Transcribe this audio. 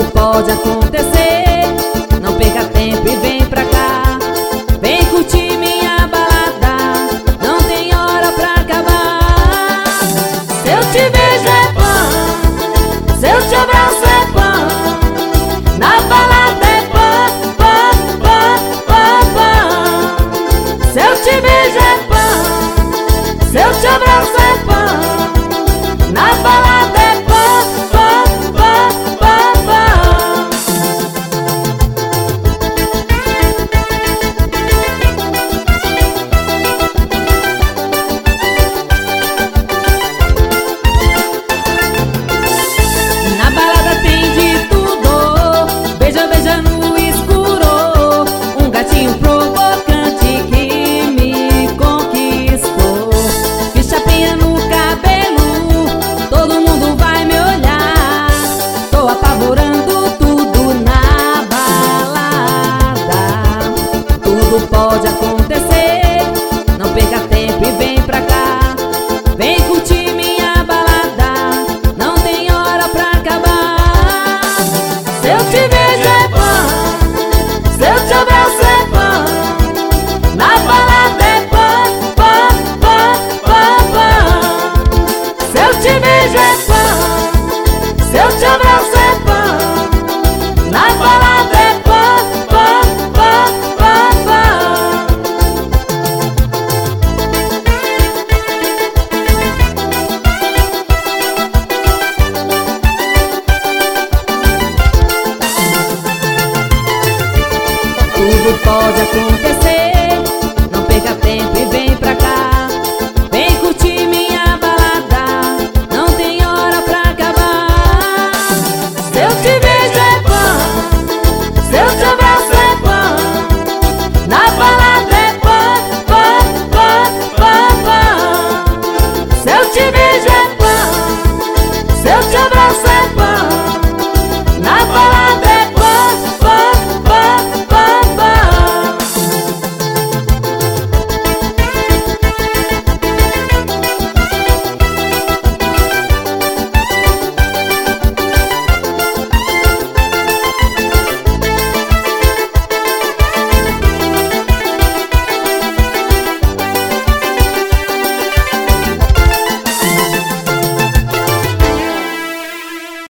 Tudo pode acontecer, não perca tempo e vem pra cá. Vem curtir minha balada, não tem hora pra acabar. Se eu te beijo é pão, se eu te abraço é pão, na balada é pão, pão, pão, pão, pão. Se eu te beijo é pão, se eu te abraço é pão, na balada é pão, pão, pão, pão, pão. Na balada tem de tudo, beija, beija no escuro, um gatinho provocante que me conquistou. Fiz chapinha no cabelo, todo mundo vai me olhar. Tô apavorando tudo na balada. Tudo pode acontecer, não perca tempo e vem pra cá. Vem curtir minha balada, não tem hora pra acabar. Se eu te beijo é pão, se eu te abraço é pão, na balada é pão, pão, pão, pão, pão. Se eu te beijo é pão, se eu te abraço é pão, na balada é pão, pão, pão, pão, pão. Tudo pode acontecer,